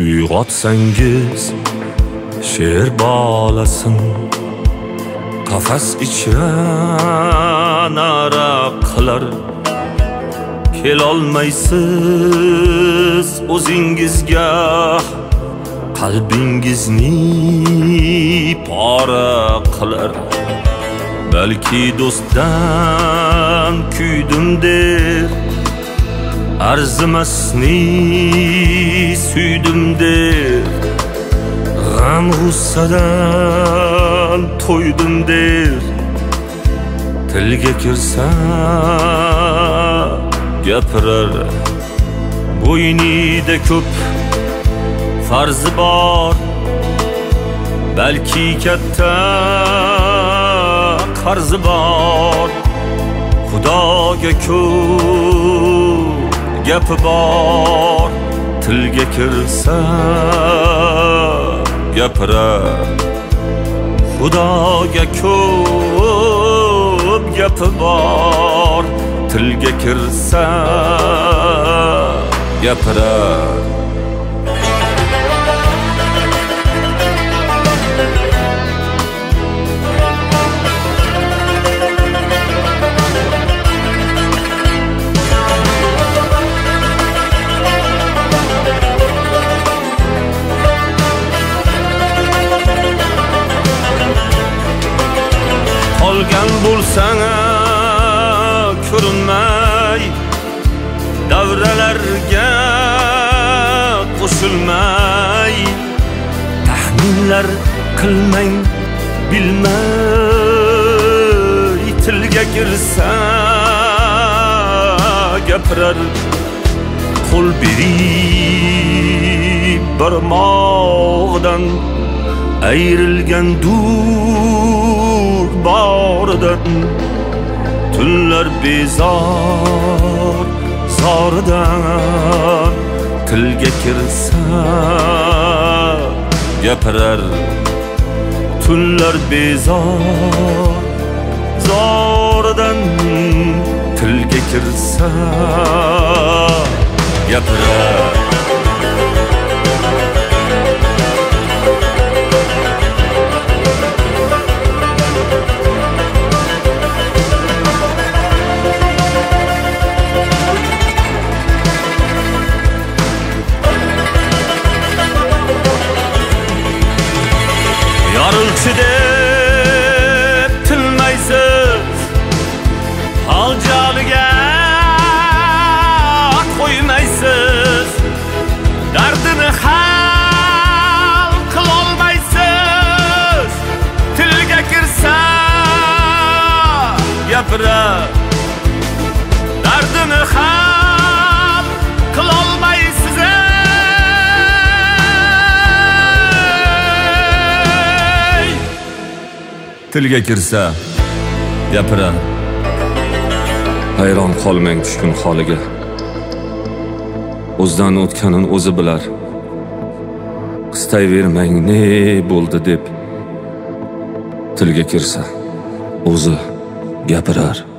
Uyg'otsangiz she'r bolasin, qafas ichra nara qilar. Kelolmaysiz o'zingizga, qalbingizni pora qilar. Balki do'stdan kuydim der, arzimasni suydim der. G'am g'ussadan to'ydim der. Tilga kirsa gapirar. Bo'ynida ko'p farzi bor, balki katta qarzi bor. Xudoga ko'p gapi bor, tilga kirsa gapirar. Xudoga ko'p gapi bor, tilga kirsa gapirar. Qolgan bo'lsang ko'rinmay, davralarga qo'shilmay. Taxminlar qilmang bilmay, tilga kirsa gapirar. Qo'l berib barmog'idan ayrilgan dur boridan. Tunlar bezor zoridan, tilga kirsa gapirar. Tunlar bezor zoridan, tilga kirsa gapirar. Yorilchi deb tinmaysiz, haljaliga qo'ymaysiz. Dardini hal qilolmaysiz, tilga kirsa gapirar. Dardini hal qilolmaysiz, tilga kirsa gapirar. Hayron qolmang tushkun holiga, o'zidan o'tganin o'zi bilar. Qistayvermang ne bo'ldi deb, tilga kirsa o'zi gapirar.